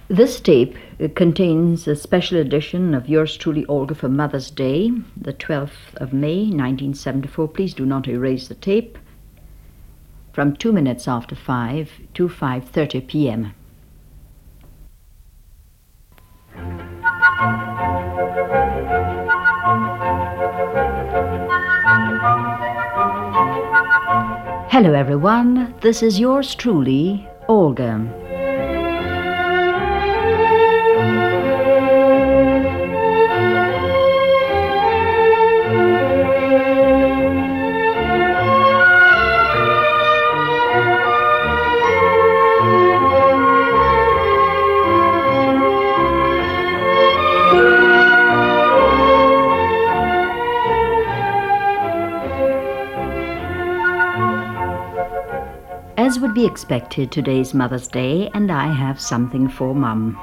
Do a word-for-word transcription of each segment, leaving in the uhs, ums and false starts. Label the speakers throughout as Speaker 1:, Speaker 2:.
Speaker 1: This tape uh, contains a special edition of yours truly, Olga, for Mother's Day, the twelfth of May, nineteen seventy-four. Please do not erase the tape. From two minutes after five to five thirty p.m. Hello everyone, this is yours truly, Olga. As would be expected, today's Mother's Day, and I have something for Mum.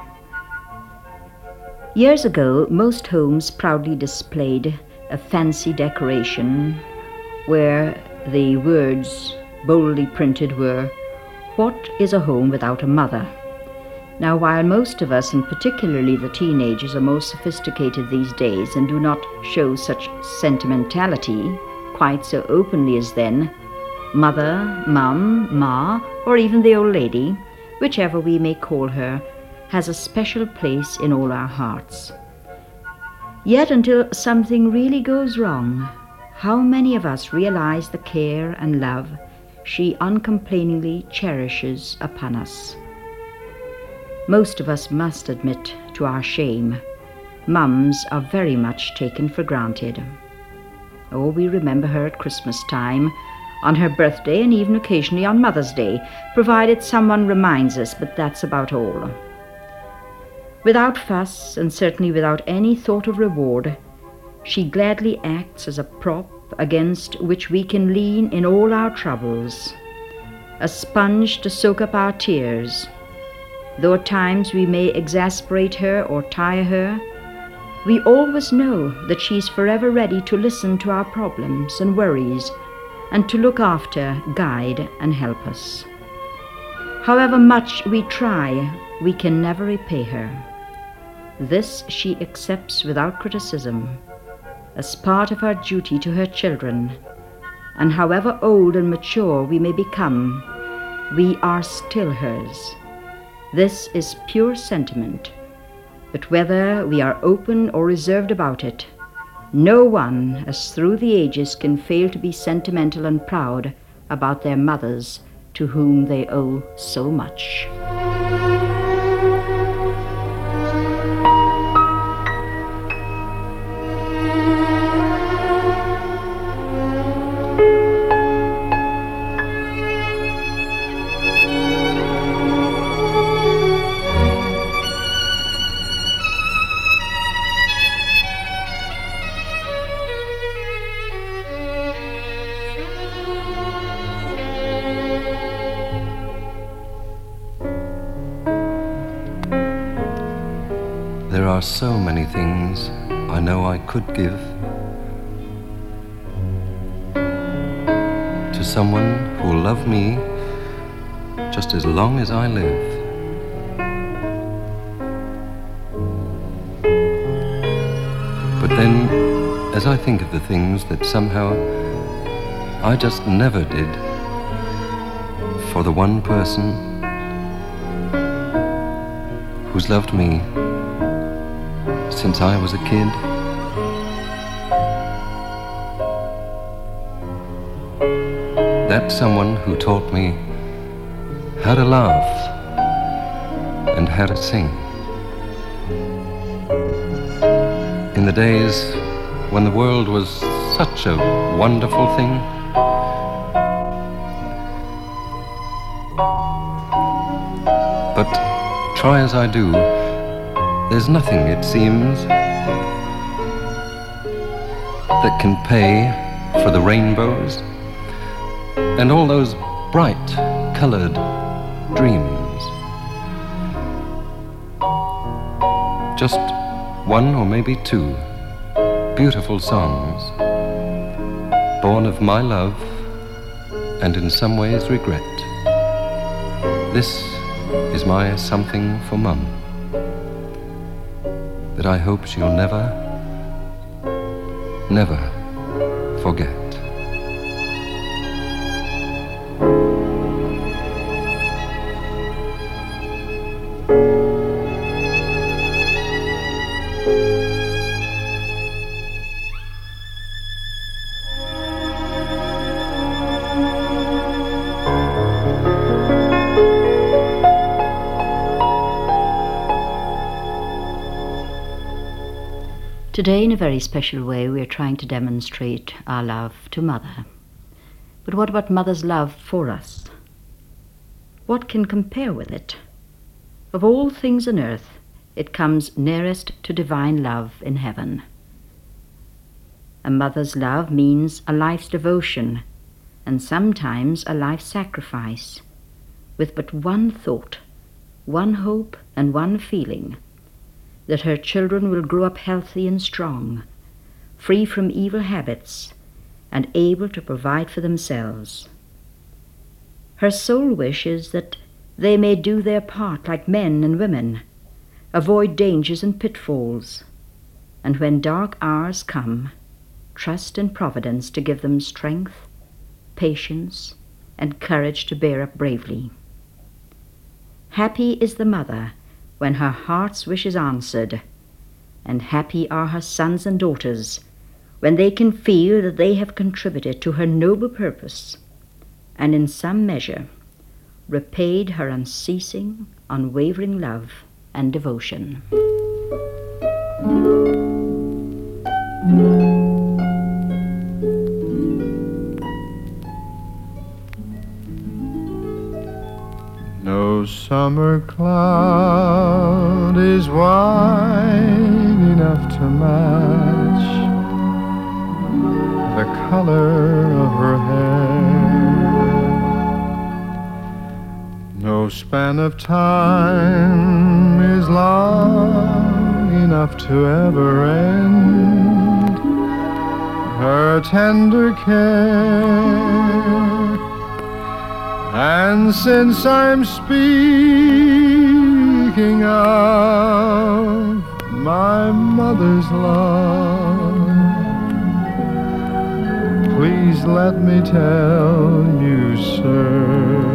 Speaker 1: Years ago, most homes proudly displayed a fancy decoration where the words boldly printed were, "What is a home without a mother?" Now, while most of us, and particularly the teenagers, are more sophisticated these days and do not show such sentimentality quite so openly as then, Mother, Mum, Ma, or even the old lady, whichever we may call her, has a special place in all our hearts. Yet until something really goes wrong, how many of us realize the care and love she uncomplainingly cherishes upon us? Most of us must admit, to our shame, mums are very much taken for granted. Oh, we remember her at Christmas time, on her birthday, and even occasionally on Mother's Day, provided someone reminds us, but that's about all. Without fuss, and certainly without any thought of reward, she gladly acts as a prop against which we can lean in all our troubles, a sponge to soak up our tears. Though at times we may exasperate her or tire her, we always know that she's forever ready to listen to our problems and worries, and to look after, guide, and help us. However much we try, we can never repay her. This she accepts without criticism, as part of her duty to her children, and however old and mature we may become, we are still hers. This is pure sentiment, but whether we are open or reserved about it, no one, as through the ages, can fail to be sentimental and proud about their mothers to whom they owe so much.
Speaker 2: There are so many things I know I could give to someone who'll love me just as long as I live. But then, as I think of the things that somehow I just never did for the one person who's loved me since I was a kid, that's someone who taught me how to laugh and how to sing. In the days when the world was such a wonderful thing, but try as I do, there's nothing, it seems, that can pay for the rainbows and all those bright, colored dreams. Just one or maybe two beautiful songs, born of my love and in some ways regret. This is my something for Mum. that I hope she'll never, never forget.
Speaker 1: Today, in a very special way, we are trying to demonstrate our love to Mother. But what about Mother's love for us? What can compare with it? Of all things on earth, it comes nearest to divine love in heaven. A mother's love means a life's devotion, and sometimes a life's sacrifice, with but one thought, one hope, and one feeling, that her children will grow up healthy and strong, free from evil habits, and able to provide for themselves. Her sole wish is that they may do their part like men and women, avoid dangers and pitfalls, and when dark hours come, trust in Providence to give them strength, patience, and courage to bear up bravely. Happy is the mother when her heart's wish is answered, and happy are her sons and daughters when they can feel that they have contributed to her noble purpose, and in some measure repaid her unceasing, unwavering love and devotion.
Speaker 3: No summer cloud is wide enough to match the color of her hair. No span of time is long enough to ever end her tender care. And since I'm speaking of my mother's love, please let me tell you, sir,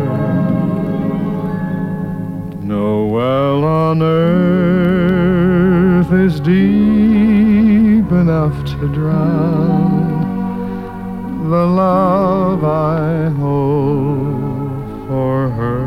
Speaker 3: no well on earth is deep enough to drown the love I hold for her.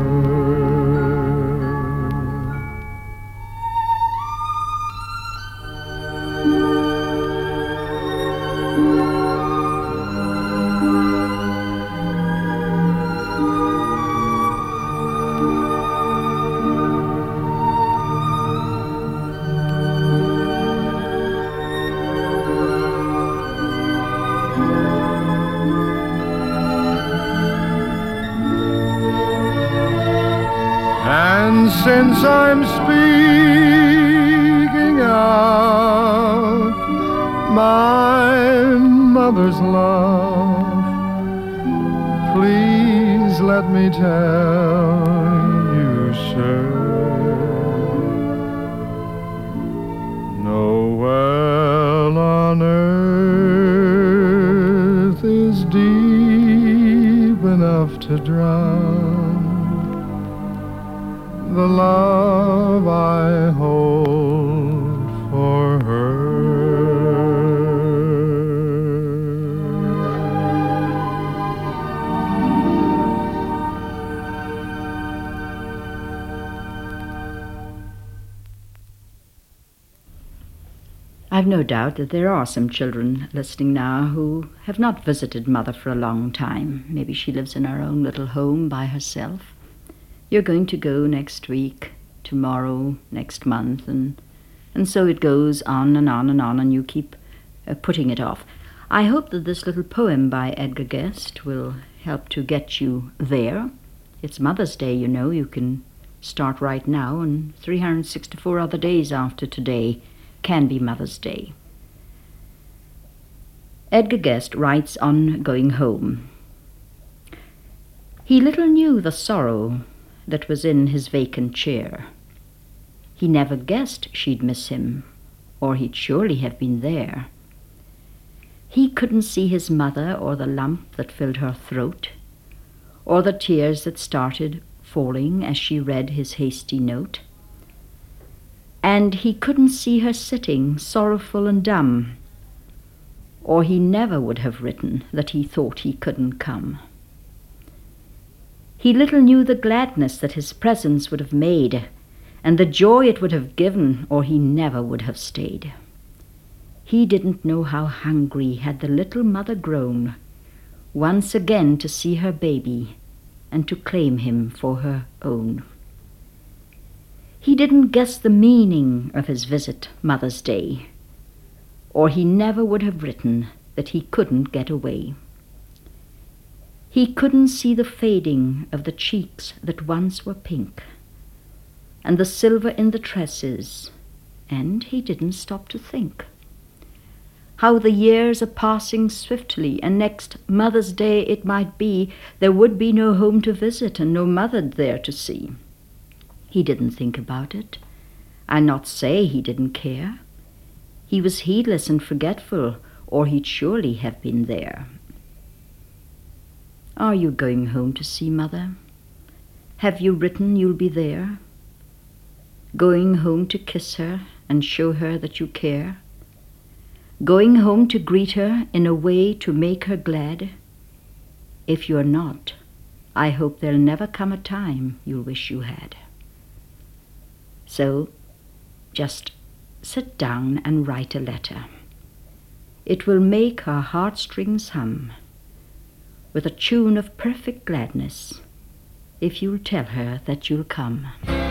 Speaker 3: And since I'm speaking of my mother's love, please let me tell you, sir, no well on earth is deep enough to drown the love I hold for her.
Speaker 1: I've no doubt that there are some children listening now who have not visited Mother for a long time. Maybe she lives in her own little home by herself. You're going to go next week, tomorrow, next month, and and so it goes on and on and on, and you keep uh, putting it off. I hope that this little poem by Edgar Guest will help to get you there. It's Mother's Day, you know. You can start right now, and three hundred sixty-four other days after today can be Mother's Day. Edgar Guest writes on going home. He little knew the sorrow that was in his vacant chair. He never guessed she'd miss him, or he'd surely have been there. He couldn't see his mother, or the lump that filled her throat, or the tears that started falling as she read his hasty note. And he couldn't see her sitting, sorrowful and dumb, or he never would have written that he thought he couldn't come. He little knew the gladness that his presence would have made, and the joy it would have given, or he never would have stayed. He didn't know how hungry had the little mother grown, once again to see her baby, and to claim him for her own. He didn't guess the meaning of his visit Mother's Day, or he never would have written that he couldn't get away. He couldn't see the fading of the cheeks that once were pink, and the silver in the tresses, and he didn't stop to think how the years are passing swiftly, and next Mother's Day it might be there would be no home to visit and no mother there to see. He didn't think about it, and not say he didn't care. He was heedless and forgetful, or he'd surely have been there. Are you going home to see Mother? Have you written you'll be there? Going home to kiss her and show her that you care? Going home to greet her in a way to make her glad? If you're not, I hope there'll never come a time you'll wish you had. So, just sit down and write a letter. It will make her heartstrings hum with a tune of perfect gladness, if you'll tell her that you'll come.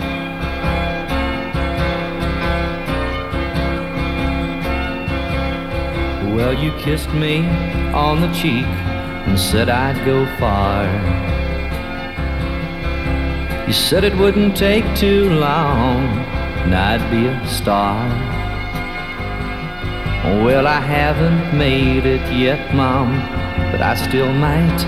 Speaker 4: Well, you kissed me on the cheek and said I'd go far. You said it wouldn't take too long and I'd be a star. Well, I haven't made it yet, Mom, but I still might.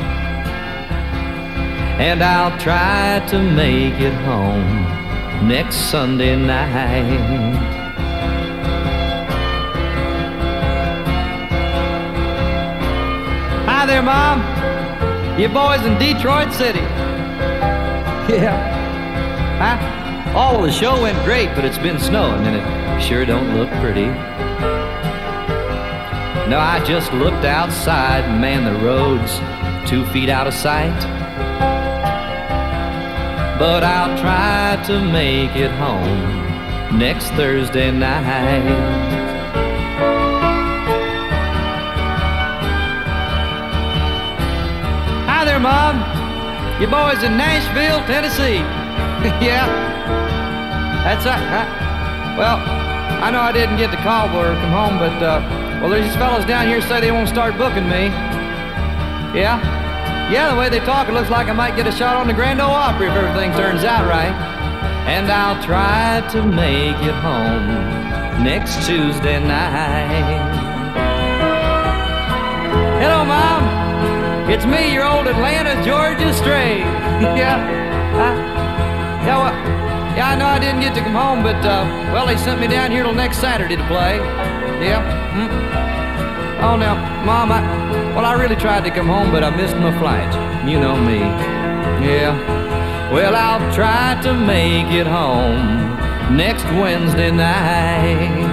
Speaker 4: And I'll try to make it home next Sunday night. Hi there, Mom. You boys in Detroit City? Yeah. Huh? Oh, the show went great, but it's been snowing and it sure don't look pretty. No, I just looked outside and man, the road's two feet out of sight. But I'll try to make it home next Thursday night. Hi there, Mom. You boys in Nashville, Tennessee? Yeah, that's right. I, well, I know I didn't get the call or come home, but uh, well, there's these fellas down here say they won't start booking me. Yeah, yeah. The way they talk, it looks like I might get a shot on the Grand Ole Opry if everything turns out right. And I'll try to make it home next Tuesday night. Hello, Mom. It's me, your old Atlanta, Georgia stray. Yeah, I, yeah, well, yeah, I know I didn't get to come home, but, uh, well, they sent me down here till next Saturday to play. Yeah. Mm. Oh, now, Mom, I, well, I really tried to come home, but I missed my flight. You know me. Yeah. Well, I'll try to make it home next Wednesday night.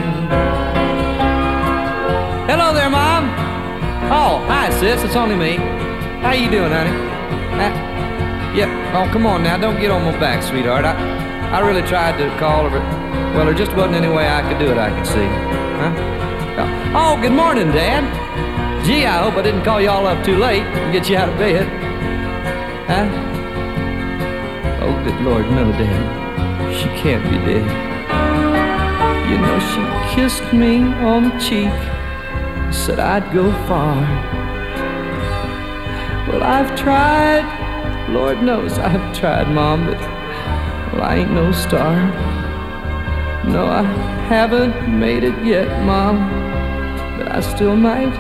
Speaker 4: Hello there, Mom. Oh, hi, sis. It's only me. How you doing, honey? Uh, yeah. Oh, come on now. Don't get on my back, sweetheart. I, I really tried to call her, but, well, there just wasn't any way I could do it, I could see. Huh? Oh, good morning, Dad. Gee, I hope I didn't call you all up too late and get you out of bed. Huh? Oh, good Lord, no, Dad. She can't be dead. You know, she kissed me on the cheek, said I'd go far. Well, I've tried, Lord knows I've tried, Mom, but, well, I ain't no star. No, I haven't made it yet, Mom, but I still might.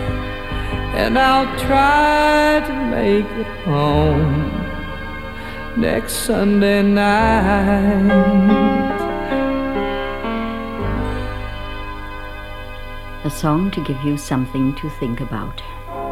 Speaker 4: And I'll try to make it home next Sunday night.
Speaker 1: A song to give you something to think about.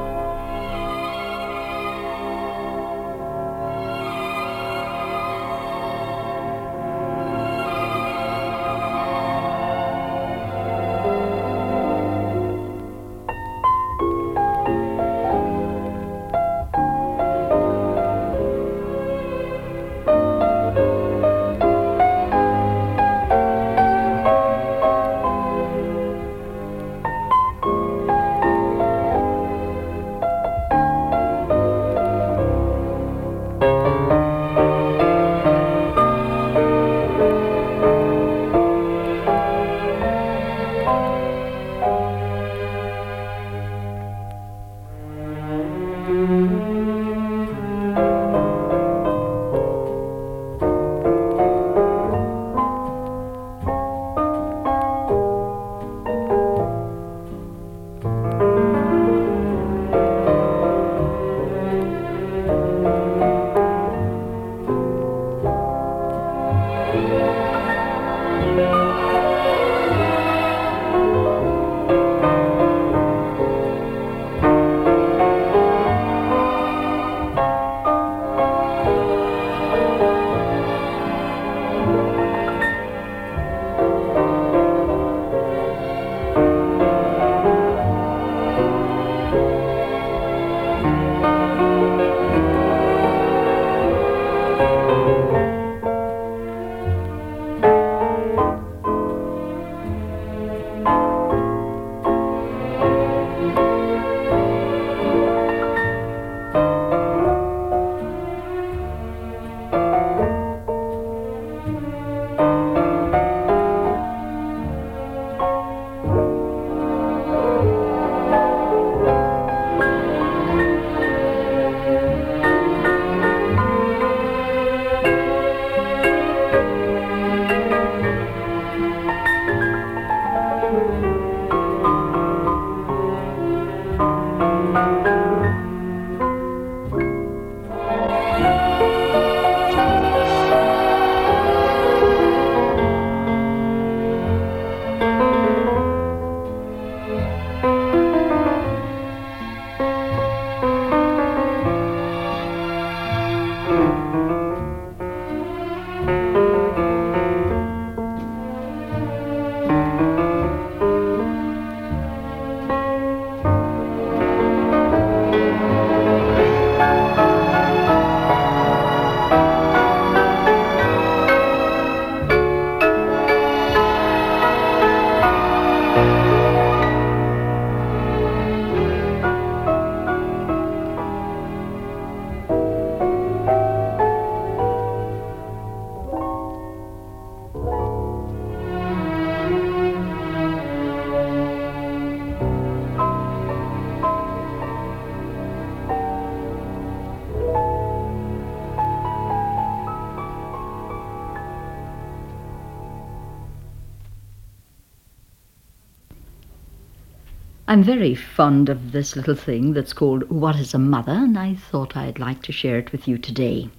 Speaker 1: I'm very fond of this little thing that's called What is a Mother, and I thought I'd like to share it with you today.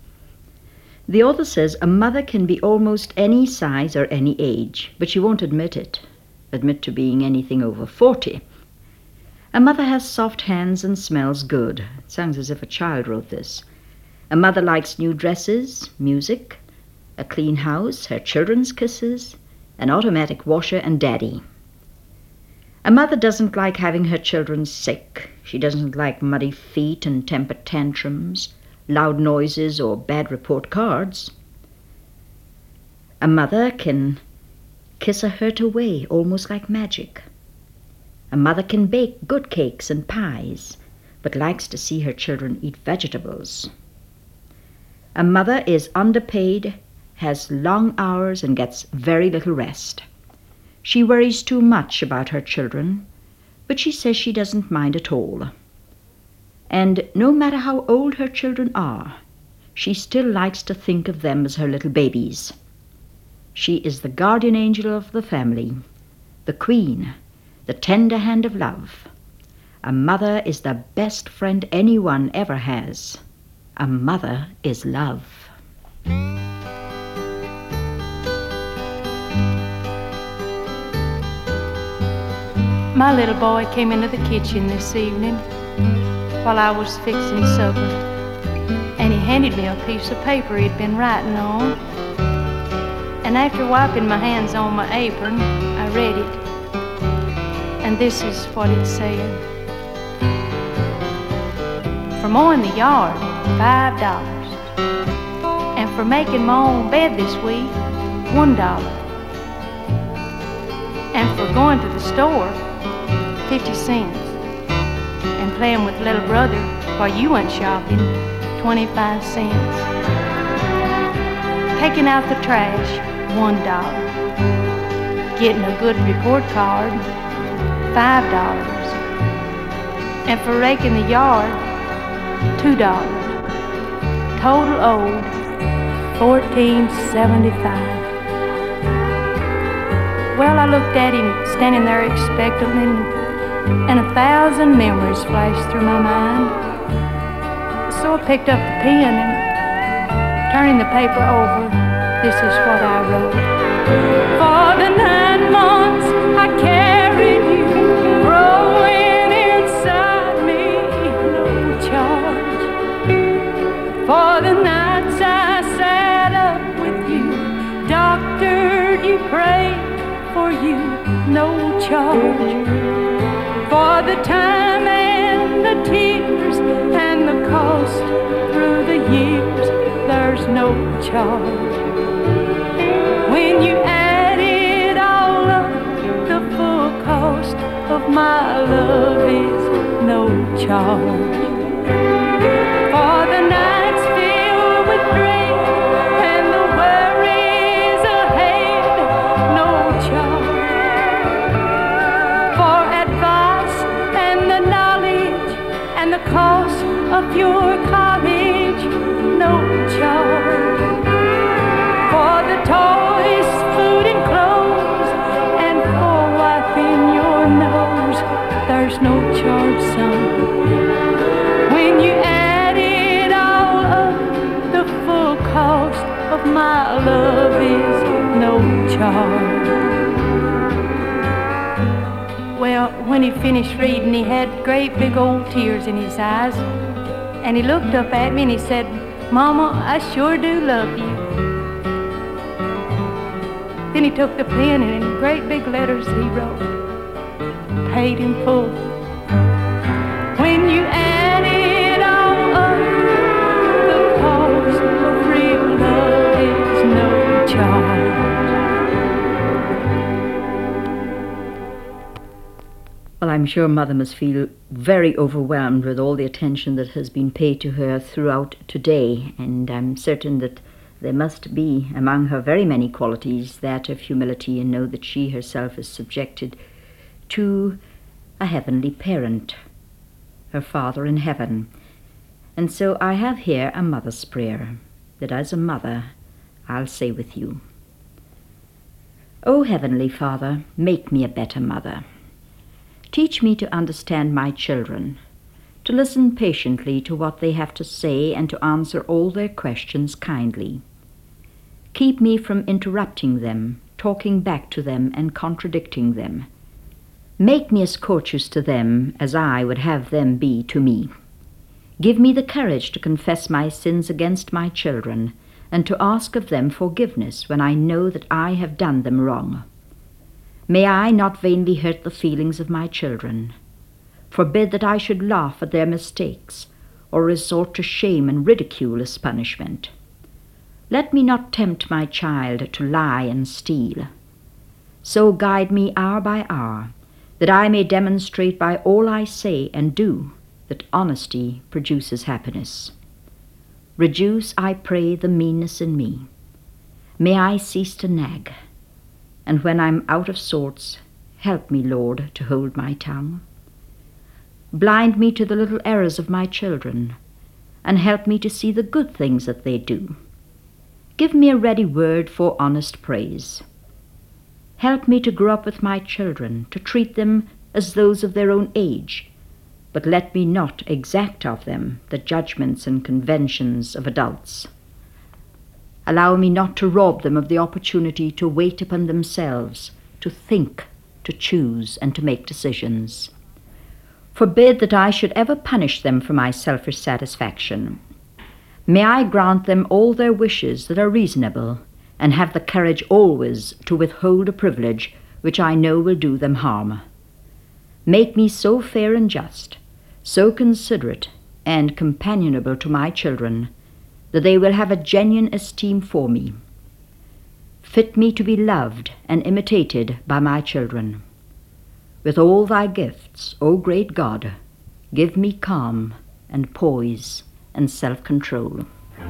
Speaker 1: The author says a mother can be almost any size or any age, but she won't admit it, admit to being anything over forty. A mother has soft hands and smells good. It sounds as if a child wrote this. A mother likes new dresses, music, a clean house, her children's kisses, an automatic washer, and daddy. A mother doesn't like having her children sick. She doesn't like muddy feet and temper tantrums, loud noises, or bad report cards. A mother can kiss a hurt away almost like magic. A mother can bake good cakes and pies, but likes to see her children eat vegetables. A mother is underpaid, has long hours, and gets very little rest. She worries too much about her children, but she says she doesn't mind at all. And no matter how old her children are, she still likes to think of them as her little babies. She is the guardian angel of the family, the queen, the tender hand of love. A mother is the best friend anyone ever has. A mother is love.
Speaker 5: My little boy came into the kitchen this evening while I was fixing supper, and he handed me a piece of paper he'd been writing on. And after wiping my hands on my apron, I read it. And this is what it said. For mowing the yard, five dollars. And for making my own bed this week, one dollar. And for going to the store, fifty cents. And playing with little brother while you went shopping, twenty-five cents. Taking out the trash, one dollar. Getting a good report card, five dollars. And for raking the yard, two dollars. Total owed, fourteen seventy-five. Well, I looked at him standing there expectantly, and a thousand memories flashed through my mind. So I picked up the pen and, turning the paper over, this is what I wrote. For the nine months I carried you, growing inside me, no charge. For the nights I sat up with you, doctored you, prayed for you, no charge. For the time and the tears and the cost through the years, there's no charge. When you add it all up, the full cost of my love is no charge. For the nights filled with dread and the worries ahead, no charge. For advice and the knowledge and the cost of your college, no charge. For the toys, food and clothes, and for wiping your nose, there's no charge, son. When you add it all up, the full cost of my love is no charge. Well, when he finished reading, he had great big old tears in his eyes, and he looked up at me and he said, Mama, I sure do love you. Then he took the pen and in great big letters he wrote, paid in full. When you add it all up, the cost of real love is no charge.
Speaker 1: Well, I'm sure Mother must feel very overwhelmed with all the attention that has been paid to her throughout today, and I'm certain that there must be among her very many qualities that of humility, and know that she herself is subjected to a heavenly parent, her Father in heaven. And so I have here a mother's prayer that as a mother I'll say with you. O Heavenly Father, make me a better mother. Teach me to understand my children, to listen patiently to what they have to say, and to answer all their questions kindly. Keep me from interrupting them, talking back to them, and contradicting them. Make me as courteous to them as I would have them be to me. Give me the courage to confess my sins against my children, and to ask of them forgiveness when I know that I have done them wrong. May I not vainly hurt the feelings of my children. Forbid that I should laugh at their mistakes, or resort to shame and ridicule as punishment. Let me not tempt my child to lie and steal. So guide me hour by hour, that I may demonstrate by all I say and do that honesty produces happiness. Reduce, I pray, the meanness in me. May I cease to nag, and when I'm out of sorts, help me, Lord, to hold my tongue. Blind me to the little errors of my children, and help me to see the good things that they do. Give me a ready word for honest praise. Help me to grow up with my children, to treat them as those of their own age, but let me not exact of them the judgments and conventions of adults. Allow me not to rob them of the opportunity to wait upon themselves, to think, to choose and to make decisions. Forbid that I should ever punish them for my selfish satisfaction. May I grant them all their wishes that are reasonable, and have the courage always to withhold a privilege which I know will do them harm. Make me so fair and just, so considerate and companionable to my children, that they will have a genuine esteem for me. Fit me to be loved and imitated by my children. With all thy gifts, O great God, give me calm and poise and self-control.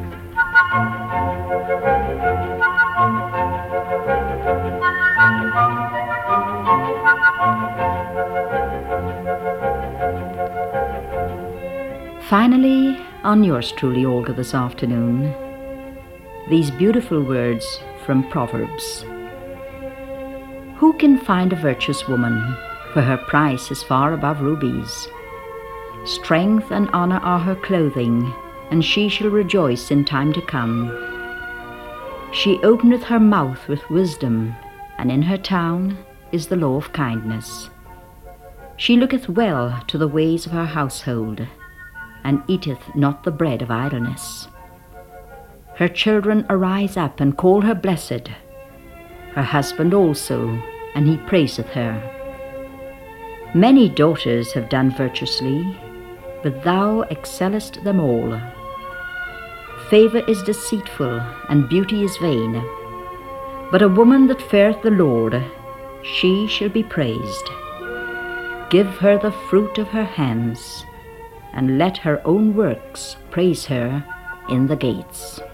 Speaker 1: Finally, on yours truly, Olga, this afternoon, these beautiful words from Proverbs. Who can find a virtuous woman, for her price is far above rubies? Strength and honor are her clothing, and she shall rejoice in time to come. She openeth her mouth with wisdom, and in her tongue is the law of kindness. She looketh well to the ways of her household, and eateth not the bread of idleness. Her children arise up and call her blessed, her husband also, and he praiseth her. Many daughters have done virtuously, but thou excellest them all. Favor is deceitful, and beauty is vain, but a woman that feareth the Lord, she shall be praised. Give her the fruit of her hands, and let her own works praise her in the gates.